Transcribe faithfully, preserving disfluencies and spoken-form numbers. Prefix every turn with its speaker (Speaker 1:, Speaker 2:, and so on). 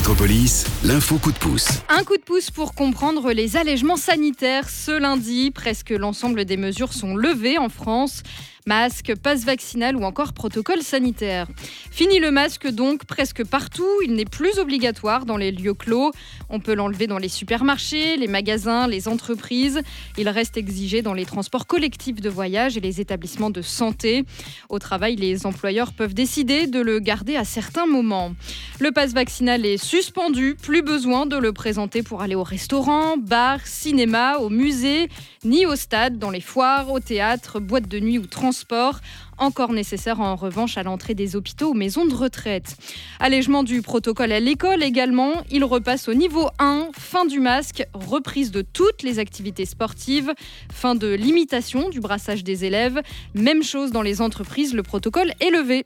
Speaker 1: Métropolis, l'info coup de pouce.
Speaker 2: Un coup de pouce pour comprendre les allègements sanitaires. Ce lundi, presque l'ensemble des mesures sont levées en France. Masque, passe vaccinal ou encore protocole sanitaire. Fini le masque donc presque partout. Il n'est plus obligatoire dans les lieux clos. On peut l'enlever dans les supermarchés, les magasins, les entreprises. Il reste exigé dans les transports collectifs de voyage et les établissements de santé. Au travail, les employeurs peuvent décider de le garder à certains moments. Le passe vaccinal est suspendu. Plus besoin de le présenter pour aller au restaurant, bar, cinéma, au musée, ni au stade, dans les foires, au théâtre, boîtes de nuit ou transports. Encore nécessaire en revanche à l'entrée des hôpitaux ou maisons de retraite. Allègement du protocole à l'école également. Il repasse au niveau un. Fin du masque, reprise de toutes les activités sportives, fin de l'imitation du brassage des élèves. Même chose dans les entreprises, le protocole est levé.